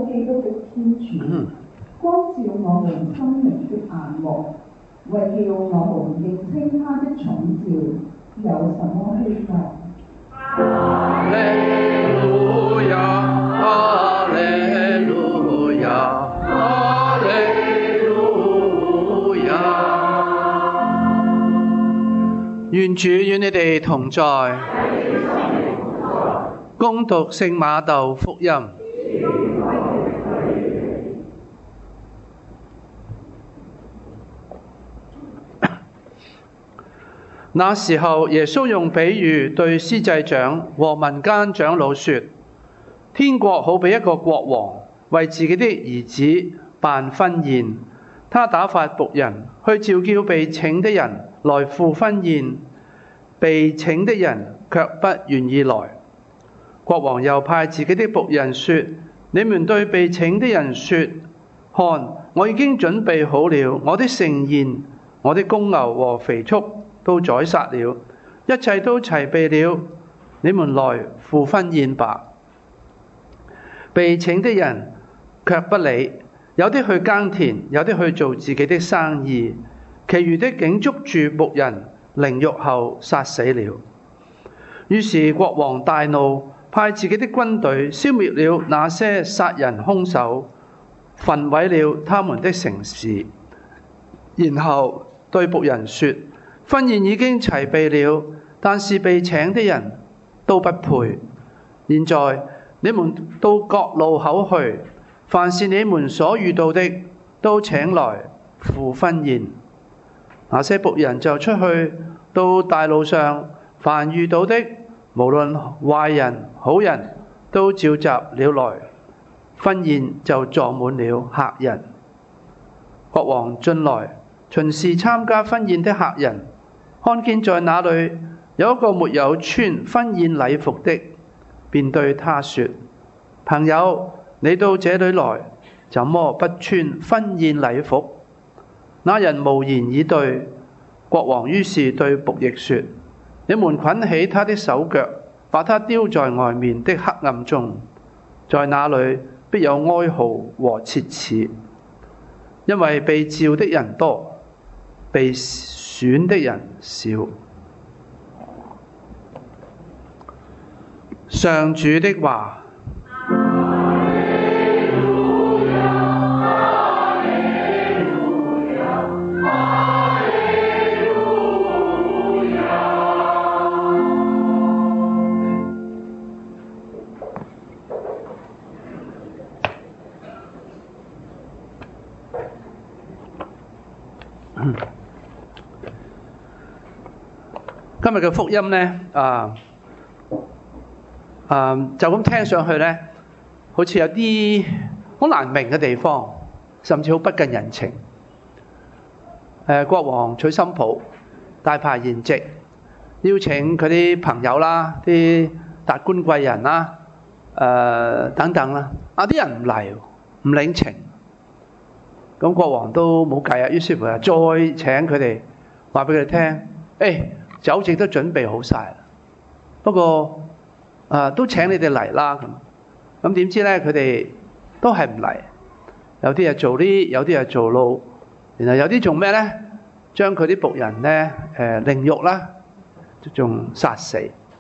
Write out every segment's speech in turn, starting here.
基督的天主，光照我們心靈的眼目，為叫我們認清他的寵召有什麼希望。 哈利路亞，哈利路亞，哈利路亞。願主與你哋同在。恭讀聖馬竇福音。那時候，耶穌用比喻對司祭長和民間長老說：天國好比一個國王為自己的兒子辦婚宴，他打發僕人去召叫被請的人來赴婚宴，被請的人卻不願意來。國王又派自己的僕人說：你們對被請的人說，看，我已經準備好了我的盛宴，我的公牛和肥畜都宰殺了，一切都齊備了，你們來赴婚宴吧。被請的人卻不理，有的去耕田，有的去做自己的生意，其餘的竟捉住僕人凌辱後殺死了。於是國王大怒，派自己的軍隊消滅了那些殺人兇手，焚毀了他們的城市，然後對僕人說：婚宴已經齊備了，但是被請的人都不配。現在你們到各路口去，凡是你們所遇到的，都請來赴婚宴。那些僕人就出去到大路上，凡遇到的，無論壞人好人，都召集了來，婚宴就坐滿了客人。國王進來巡視參加婚宴的客人，看見在那裏有一個沒有穿婚宴禮服的，便對他說：朋友，你到這裏來，怎麼不穿婚宴禮服？那人無言以對。國王於是對僕役說：你們捆起他的手腳，把他丟在外面的黑暗中，在那裏必有哀號和切齒，因為被召的人多，被選的人少。上主的話。今日嘅福音呢，就咁聽上去呢，好似有啲好難明嘅地方，甚至好不近人情。國王娶新抱，大排筵席，邀請佢啲朋友啦、啲達官貴人啦、等等啦，啲人唔嚟，唔領情。咁國王都冇計啊，於是乎再請佢哋，話俾佢哋聽，酒席都準備好晒，不過都請你哋嚟啦。咁點知咧，佢哋都係唔嚟，有啲係做呢，有啲係做路，然後有啲做咩咧？將佢啲僕人咧凌辱啦，仲殺死。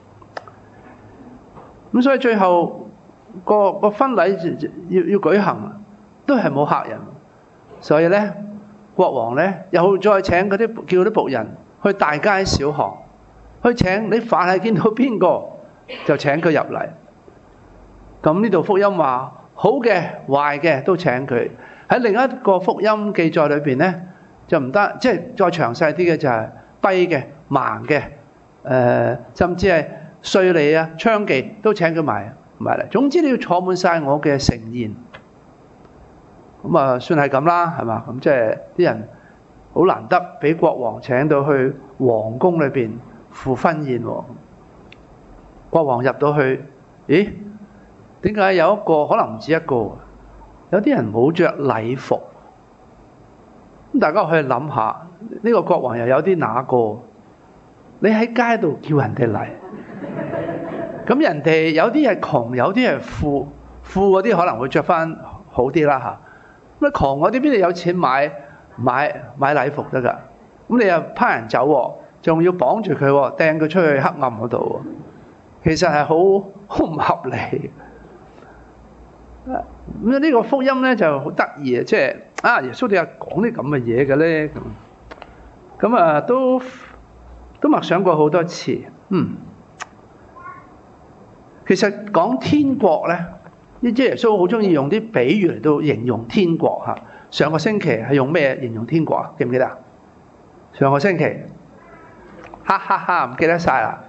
咁所以最後個婚禮要舉行，都係冇客人。所以咧，國王咧又再請嗰啲叫啲僕人去大街小巷，去請你凡係見到邊個就請佢入嚟。咁呢度福音話好嘅壞嘅都請佢。喺另一個福音記載裏邊咧，就唔得，即係再詳細啲嘅就係跛嘅、盲嘅，甚至係稅吏啊、娼妓都請佢埋嚟。總之你要坐滿晒我嘅盛宴。咁啊，算係咁啦，係嘛？咁即係啲人好難得俾國王請到去皇宮裏邊赴婚宴喎。國王入到去，咦？點解有一個可能唔止一個？有啲人冇着禮服。咁大家可以諗下，呢個國王又有啲哪個？你喺街度叫人哋嚟，咁人哋有啲係窮，有啲係富嗰啲可能會着翻好啲啦嚇。咁窮嗰啲邊度有錢買禮服得㗎？咁你又派人走喎，仲要綁住佢喎，掟佢出去黑暗嗰度喎，其實係好唔合理。咁呢個福音咧就好得意啊！即係耶穌點解講啲咁嘅嘢嘅咧？咁都默想過好多次。其實講天國咧，呢啲耶穌好中意用啲比喻嚟到形容天國嚇。上個星期係用咩形容天國啊？記唔記得啊？上個星期，哈哈哈，唔記得晒啦。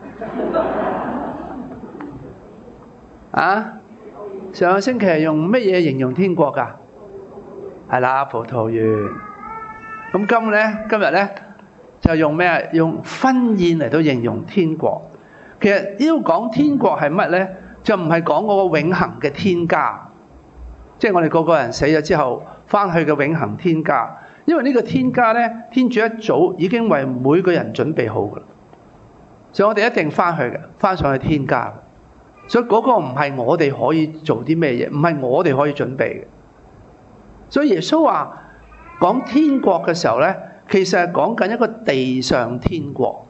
上個星期係用乜嘢形容天國㗎？係啦，葡萄園。咁今日咧就用咩？用婚宴嚟到形容天國。其實呢度講天國係乜咧？就唔係講嗰個永恆嘅天家，即係我哋個個人死咗之後翻去嘅永恆天家。因為呢個天家咧，天主一早已經為每個人準備好㗎啦，所以我哋一定翻去嘅，翻上去天家。所以嗰個唔係我哋可以做啲咩嘢，唔係我哋可以準備嘅。所以耶穌話講天國嘅時候咧，其實係講緊一個地上天國。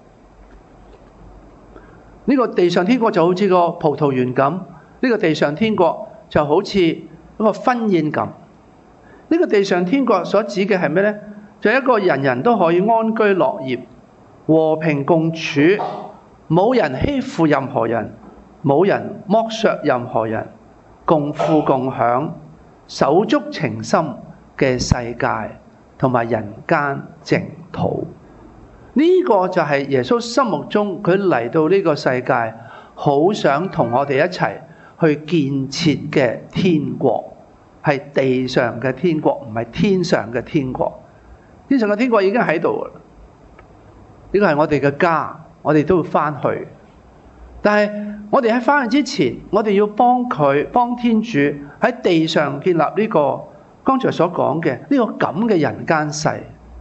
呢個地上天國就好似個葡萄園咁，呢個地上天國就好似一個婚宴咁。呢個地上天國所指嘅係咩咧？就係一個人人都可以安居樂業、和平共處，冇人欺負任何人，冇人剝削任何人，共富共享、手足情深嘅世界同埋人間淨土。呢個就係耶穌心目中佢嚟到呢個世界，好想同我哋一齊去建設嘅天國，係地上嘅天國，唔係天上嘅天國。天上嘅天國已經喺度啦，呢個係我哋嘅家，我哋都要翻去。但係我哋喺翻去之前，我哋要幫天主喺地上建立呢個剛才所講嘅呢個咁嘅人間世。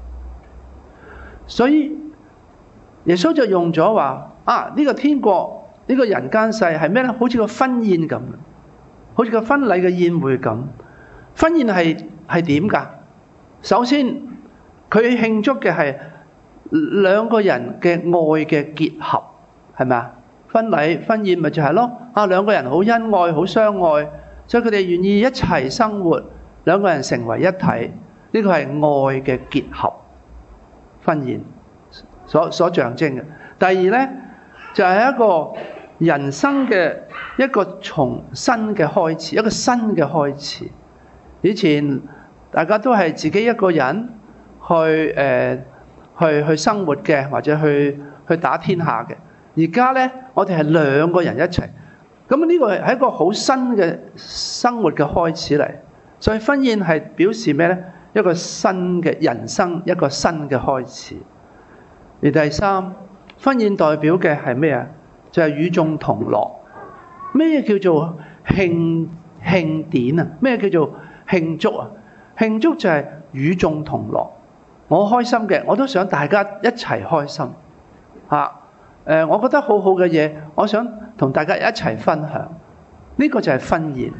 所以耶穌就用咗話呢個天國呢個人間世係咩咧？好似個婚宴咁，好似個婚禮嘅宴會咁。婚宴係點㗎？首先佢慶祝嘅係兩個人嘅愛嘅結合，係咪啊？婚宴咪就係咯，兩個人好恩愛好相愛，所以佢哋願意一齊生活，兩個人成為一體，呢個係愛嘅結合。婚宴所象徵嘅。第二咧就係一個人生嘅一個從新嘅開始，一個新嘅開始。以前大家都係自己一個人去生活嘅，或者去打天下嘅。而家咧，我哋係兩個人一齊，咁呢個係一個好新嘅生活嘅開始嚟。所以婚宴係表示咩咧？一個新嘅人生，一個新嘅開始。而第三，婚宴代表嘅係咩啊？就係與眾同樂。咩叫做慶典啊？咩叫做慶祝啊？慶祝就係與眾同樂。我開心嘅，我都想大家一齊開心。我覺得好好嘅嘢，我想同大家一齊分享。呢個就係婚宴，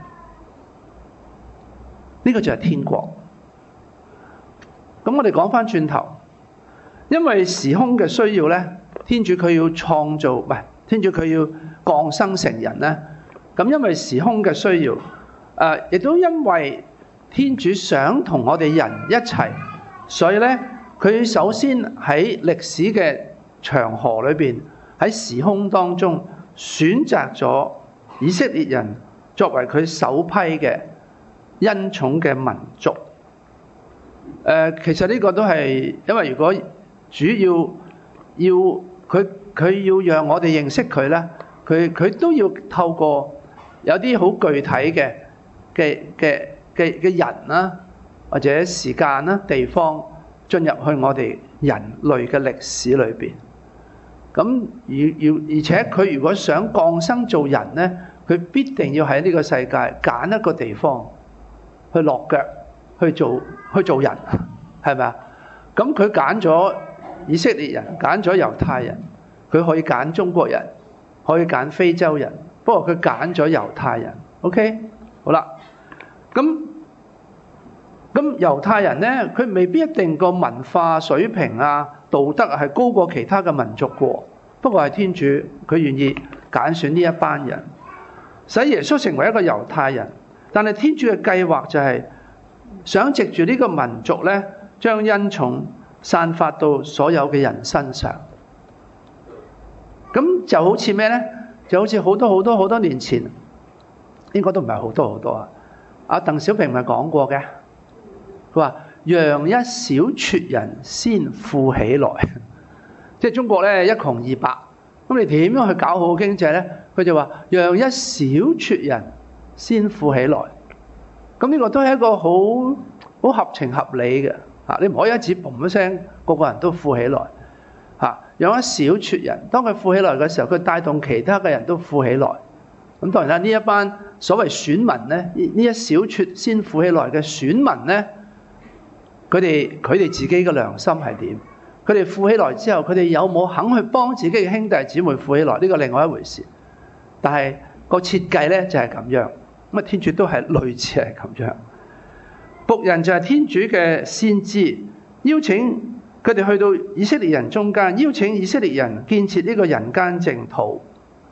呢個就係天國。咁我哋講翻轉頭，因為時空嘅需要咧，天主佢要創造，唔係天主佢要降生成人咧。咁因為時空嘅需要，亦都因為天主想同我哋人一齊，所以咧佢首先喺歷史嘅長河裏邊，喺時空當中選擇咗以色列人作為佢首批嘅恩寵嘅民族。其實呢個都係因為如果主要佢要讓我哋認識佢咧，佢都要透過有啲好具體嘅人啦，或者時間啦、地方進入去我哋人類嘅歷史裏邊。咁而且佢如果想降生做人咧，佢必定要喺呢個世界揀一個地方去落腳去做人，係咪啊？咁佢揀咗以色列人，揀咗猶太人，佢可以揀中國人，可以揀非洲人，不過佢揀咗猶太人。OK， 好啦，咁咁猶太人呢，佢未必一定個文化水平啊、道德係高過其他嘅民族嘅。不過係天主，佢願意揀選呢一班人，使耶穌成為一個猶太人。但係天主嘅計劃就係想藉住呢個民族呢，將恩寵散發到所有嘅人身上。咁就好似咩呢？就好似好多年前，應該都唔係好多啊。阿鄧小平咪講過嘅，佢話讓一小撮人先富起來。即係中國咧一窮二白，咁你點樣去搞好經濟咧？佢就話讓一小撮人先富起來。咁呢個都係一個好合情合理嘅嚇，你唔可以一指嘣一聲，個個人都富起來嚇。讓一小撮人，當佢富起來嘅時候，佢帶動其他嘅人都富起來。咁當然啦，呢一班所謂選民咧，呢一小撮先富起來嘅選民咧，佢哋自己嘅良心係點？佢哋富起來之後，佢哋有冇肯去幫自己嘅兄弟姊妹富起來？呢個另外一回事。但係個設計咧就係咁樣，咁啊天主都係類似係咁樣。僕人就係天主嘅先知，邀請佢哋去到以色列人中間，邀請以色列人建設呢個人間淨土。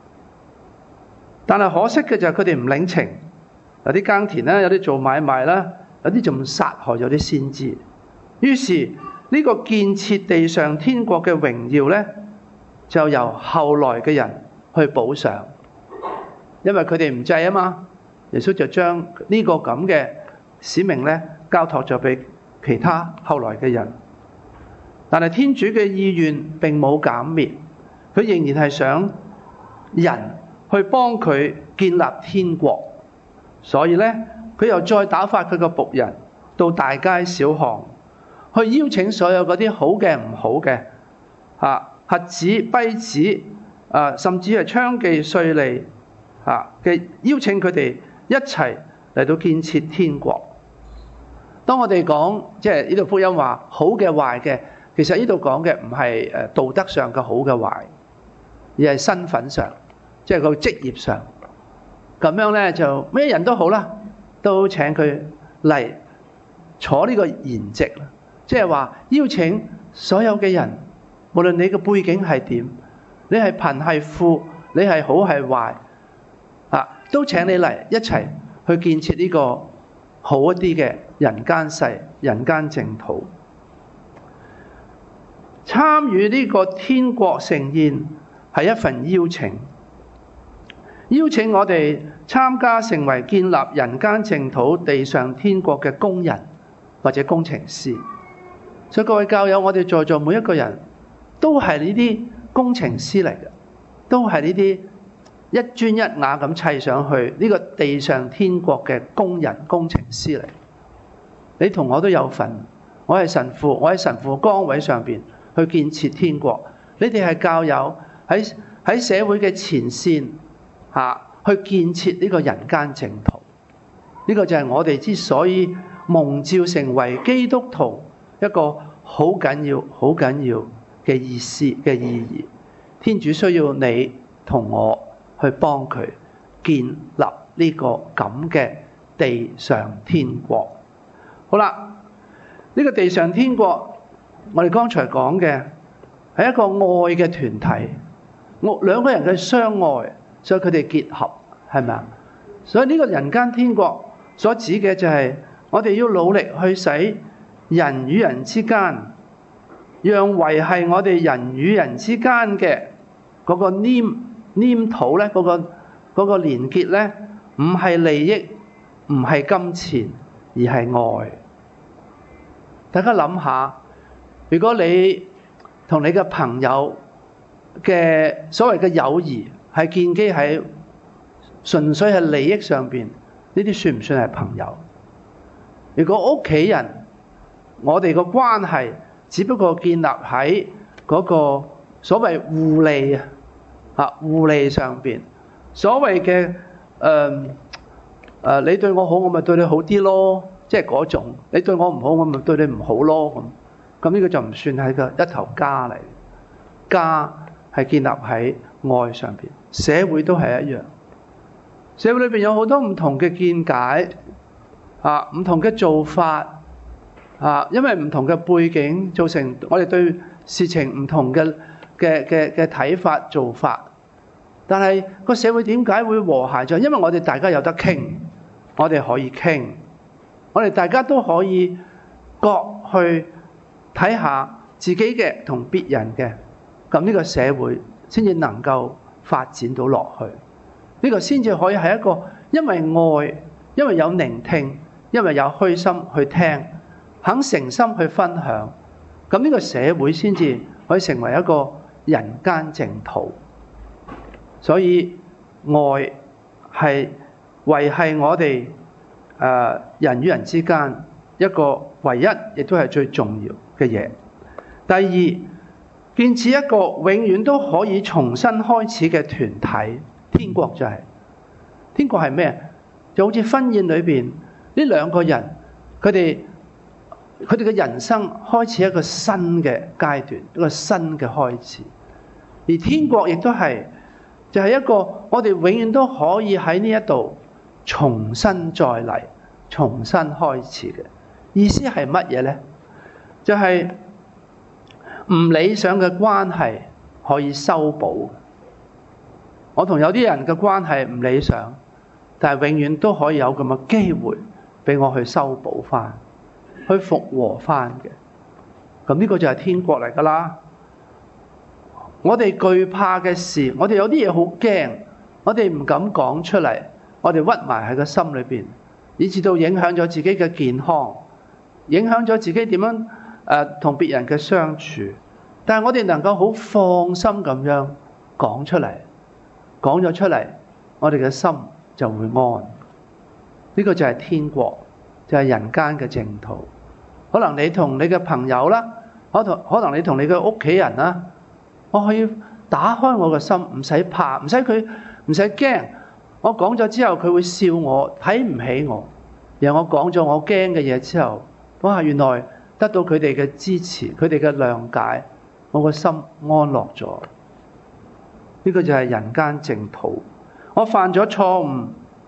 但係可惜嘅就係佢哋唔領情，有啲耕田啦，有啲做買賣啦，有啲仲殺害咗啲先知。於是呢個建設地上天國嘅榮耀呢，就由後來嘅人去補上，因為佢哋唔制啊嘛。耶穌就將呢個咁嘅使命呢交託咗俾其他後來嘅人。但係天主嘅意願並冇減滅，佢仍然係想人去幫佢建立天國。所以呢，佢又再打發佢個僕人到大街小巷，去邀請所有嗰啲好嘅唔好嘅瞎子跛子甚至係娼妓稅吏嘅，邀請佢哋一齊嚟到建設天國。當我哋講即係呢度福音話好嘅壞嘅，其實呢度講嘅唔係道德上嘅好嘅壞，而係身份上，即係個職業上。咁樣呢，就咩人都好啦，都請佢嚟坐呢個筵席啦。即係話邀請所有嘅人，無論你嘅背景係點，你係貧係富，你係好係壞，都請你嚟一齊去建設呢個好一啲嘅人間世、人間淨土。參與呢個天國盛宴係一份邀請，邀請我哋參加成為建立人間淨土、地上天國嘅工人或者工程師。所以各位教友，我哋在座每一個人都係呢啲工程師嚟嘅，都係呢啲一磚一瓦咁砌上去呢個地上天國嘅工人工程師嚟。你同我都有份，我係神父，我喺神父崗位上邊去建設天國。你哋係教友喺社會嘅前線去建設呢個人間淨土。呢個就係我哋之所以蒙召成為基督徒一個好緊要嘅意思嘅意義。天主需要你同我去幫佢建立呢個咁嘅地上天國。好啦，呢個地上天國，我哋剛才講嘅係一個愛嘅團體，兩個人嘅相愛，所以佢哋結合，係咪啊？所以呢個人間天國所指嘅就係我哋要努力去使人與人之間，讓維繫我哋人與人之間嘅嗰個黏土咧，嗰個連結咧，唔係利益，唔係金錢，而係愛。大家諗下，如果你同你嘅朋友嘅所謂嘅友誼係建基喺純粹係利益上邊，呢啲算唔算係朋友？如果屋企人，我哋個關係只不過建立喺嗰個所謂互利互利上邊，所謂嘅你對我好，我咪對你好啲咯，即係嗰種你對我唔好，我咪對你唔好咯咁呢個就唔算係個一頭家嚟。家係建立喺愛上邊，社會都係一樣。社會裏邊有好多唔同嘅見解唔同嘅做法， 因為唔同嘅背景造成我哋對事情唔同嘅睇法做法。但係個社會點解會和諧咗？因為我哋大家有得傾，我哋可以傾，我哋大家都可以各去睇下自己嘅同別人嘅，咁呢個社會先至能夠發展到落去。呢個先至可以係一個因為愛，因為有聆聽，因為有虛心去聽，肯誠心去分享，咁呢個社會先至可以成為一個人間淨土。所以愛係維繫我哋人與人之間一個唯一亦都係最重要嘅嘢。第二，建設一個永遠都可以重新開始嘅團體。天國就係天國係咩？就好似婚宴裏邊呢兩個人，佢哋嘅人生開始一個新嘅階段，一個新嘅開始。而天國亦都係就係一個我哋永遠都可以喺呢一度重新再嚟，重新開始嘅意思係乜嘢呢？就係唔理想嘅關係可以修補。我同有啲人嘅關係唔理想，但係永遠都可以有咁嘅機會俾我去修補翻，去復和翻嘅。咁呢個就係天國嚟噶啦。我哋懼怕嘅事，我哋有啲嘢好驚，我哋唔敢講出嚟，我哋屈埋喺個心裏邊，以至到影響咗自己嘅健康，影響咗自己點樣同別人嘅相處。但係我哋能夠好放心咁樣講出嚟，講咗出嚟，我哋嘅心就會安。呢個就係天國，就係人間嘅淨土。可能你同你嘅朋友啦，可能你同你嘅屋企人啦，我可以打開我嘅心，唔使怕，唔使驚。我講咗之後，佢會笑我，睇唔起我。然後我講咗我驚嘅嘢之後，哇！原來得到佢哋嘅支持，佢哋嘅諒解，我個心安樂咗。呢個就係人間淨土。我犯咗錯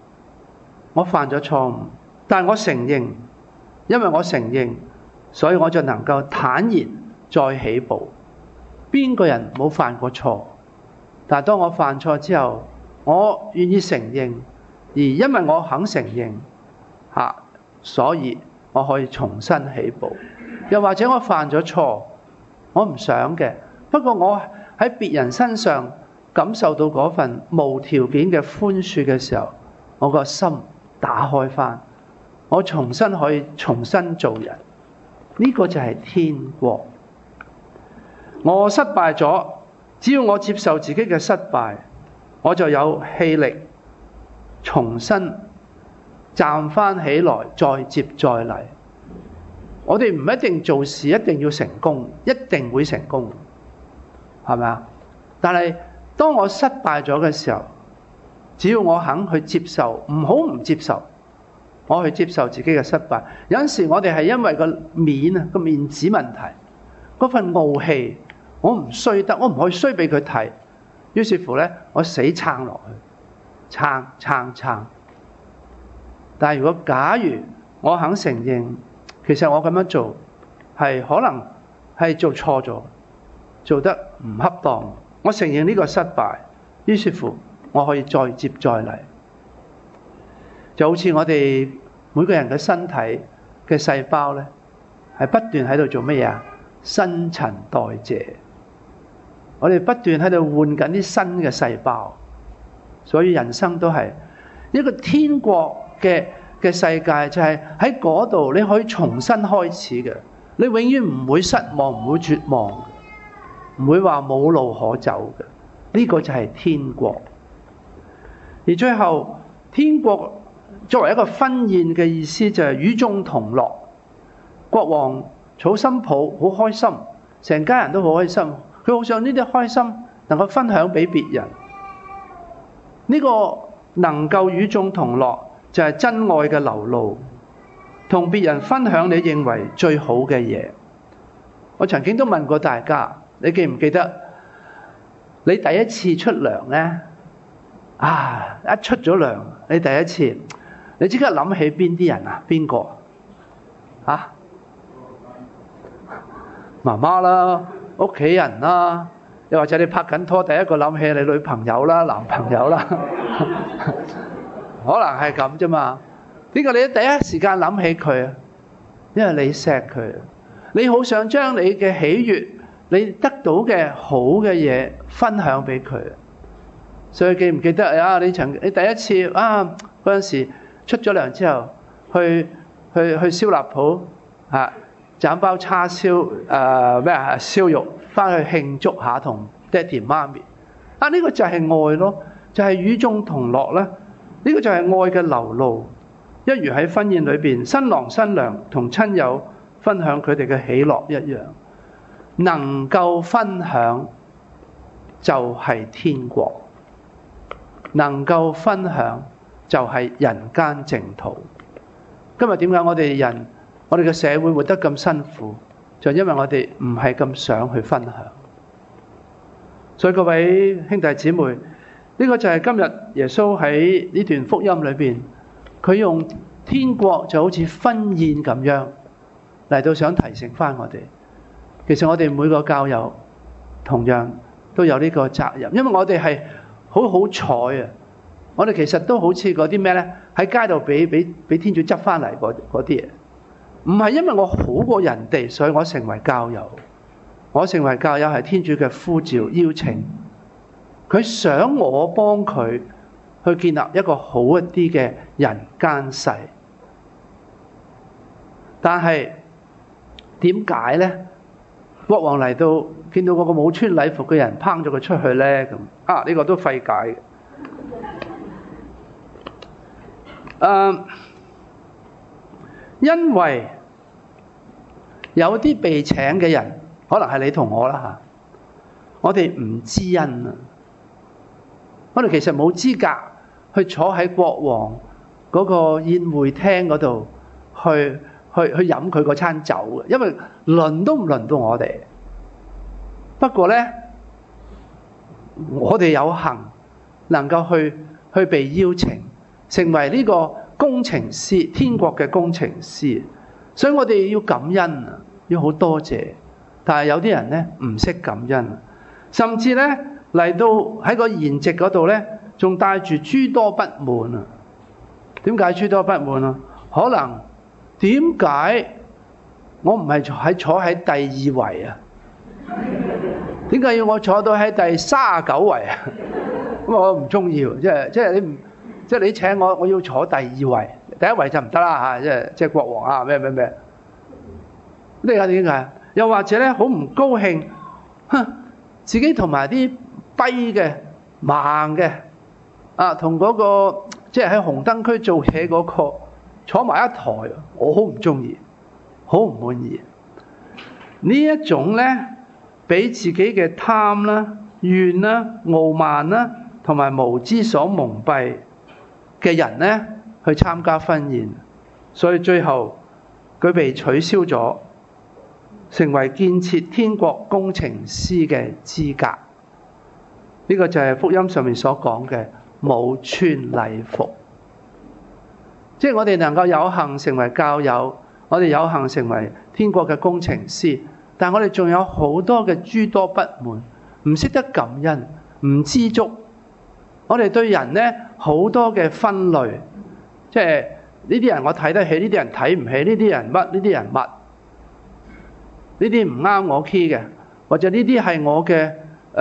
誤，但我承認，因為我承認，所以我就能夠坦然再起步。邊個人冇犯過錯？但係當我犯錯之後，我願意承認，而因為我肯承認，所以我可以重新起步。又或者我犯咗錯，我唔想嘅，不過我喺別人身上感受到嗰份無條件嘅寬恕嘅時候，我個心打開返，我重新可以重新做人。呢個就係天國。我失敗咗，只要我接受自己嘅失敗，我就有氣力重新站返起來，再接再厲。我哋唔一定做事一定要成功，一定會成功，係咪啊？但係當我失敗咗嘅時候，只要我肯去接受，唔好唔接受，我去接受自己嘅失敗。有陣時我哋係因為個面子問題，嗰份傲氣，我唔衰得，我唔可以衰俾佢睇。於是乎咧，我死撐落去，撐。但係如果假如我肯承認，其實我咁樣做係可能係做錯咗，做得唔恰當，我承認呢個失敗，於是乎我可以再接再厲。就好似我哋每個人嘅身體嘅細胞咧，係不斷喺度做乜嘢啊？新陳代謝。我哋不斷喺度換緊啲新嘅細胞，所以人生都係一個天國嘅世界，就係喺嗰度你可以重新開始嘅，你永遠唔會失望，唔會絕望，唔會話冇路可走嘅。呢個就係天國。而最後，天國作為一個婚宴嘅意思，就係與眾同樂。國王娶新抱，好開心，成家人都好開心。佢好想呢啲開心能夠分享俾別人。呢個能夠與眾同樂，就係真愛嘅流露，同別人分享你認為最好嘅嘢。我曾經都問過大家，你記唔記得你第一次出糧呢？一出咗糧，你第一次，你即刻諗起邊啲人啊？邊個？ 媽媽啦、屋企人啦，又或者你拍緊拖，第一個諗起你女朋友啦、男朋友啦，可能係咁啫嘛。點解你第一時間諗起佢啊？因為你錫佢，你好想將你嘅喜悅、你得到嘅好嘅嘢分享俾佢。所以記唔記得啊？你第一次啊嗰陣時出咗糧之後，去燒臘鋪啊，斬包叉燒燒肉，翻去慶祝下同爹哋媽咪啊！呢個就係愛咯，就係與眾同樂啦。呢個就係愛嘅流露，一如喺婚宴裏邊，新郎新娘同親友分享佢哋嘅喜樂一樣，能夠分享就係天國。能夠分享就係人間淨土。今日點解我哋嘅社會活得咁辛苦？就因為我哋唔係咁想去分享。所以各位兄弟姊妹，呢個就係今日耶穌喺呢段福音裏邊，佢用天國就好似婚宴咁樣嚟到想提醒翻我哋。其實我哋每個教友同樣都有呢個責任，因為我哋係好好彩啊！我哋其實都好似嗰啲咩咧，喺街度俾天主執翻嚟嗰啲嘢，唔係因為我好過人哋，所以我成為教友。我成為教友係天主嘅呼召邀請，佢想我幫佢去建立一個好一啲嘅人間世。但係點解咧？國王嚟到見到嗰個冇穿禮服嘅人，拚咗佢出去咧咁啊！呢個都費解嘅。因為有啲被請嘅人，可能係你同我啦嚇，我哋唔知恩啊！我哋其實冇資格去坐喺國王嗰個宴會廳嗰度去飲佢嗰餐酒嘅，因為輪都唔輪到我哋。不過咧，我哋有幸能夠去被邀請，成為呢個工程師，天國嘅工程師。所以我哋要感恩啊，要好多謝。但係有啲人咧唔識感恩，甚至咧嚟到喺個筵席嗰度咧，仲帶住諸多不滿啊！點解諸多不滿啊？可能點解我唔係坐喺第2位啊？點解要我坐到喺第39位啊？咁我唔中意喎，即係你請我要坐第2位，第1位就唔得啦嚇！即係國王啊咩？呢個點解？又或者咧好唔高興，自己同埋啲跛嘅、盲嘅啊，同嗰個即係喺紅燈區做嘢嗰個坐埋一台，我好唔中意，好唔滿意。呢一種咧，俾自己嘅貪啦、怨啦、傲慢啦，同埋無知所蒙蔽嘅人咧，去參加婚宴，所以最後佢被取消咗，成為建設天國工程師嘅資格。呢個就係福音上面所講嘅冇穿禮服。即係我哋能夠有幸成為教友，我哋有幸成為天國嘅工程師，但我哋仲有好多嘅諸多不滿，唔識得感恩，唔知足。我哋對人呢，好多嘅分類，即係呢啲人我睇得起，呢啲人睇唔起，呢啲人乜，呢啲人乜，呢啲唔啱我 key 嘅，或者呢啲係我嘅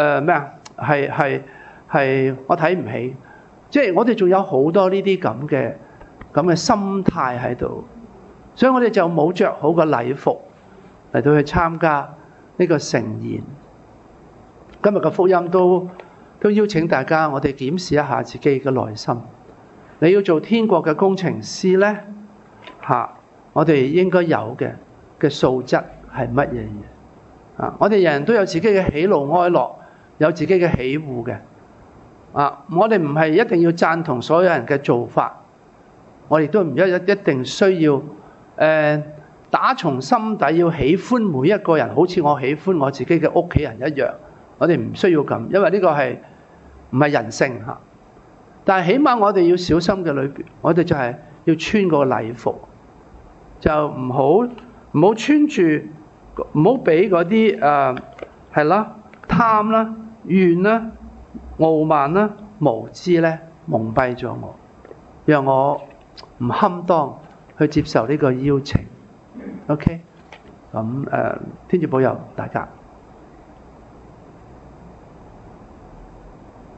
係我睇唔起。即係我哋仲有好多呢啲咁嘅心態喺度，所以我哋就冇着好個禮服嚟到去參加呢個盛宴。今日嘅福音都邀請大家，我哋檢視一下自己嘅內心。你要做天國嘅工程師呢，我哋應該有嘅素質係乜嘢嘢？我哋人人都有自己嘅喜怒哀樂，有自己嘅喜惡嘅。我哋唔係一定要贊同所有人嘅做法，我哋都唔一定需要打從心底要喜歡每一個人，好似我喜歡我自己嘅屋企人一樣。我哋唔需要咁，因為呢個係唔係人性嚇。但係起碼我哋要小心嘅裏邊，我哋就係要穿個禮服，就唔好穿住唔好俾嗰啲係啦、貪啦、怨啦、傲慢啦、無知咧蒙蔽咗我，讓我唔堪當去接受呢個邀請。OK，咁天主保佑大家。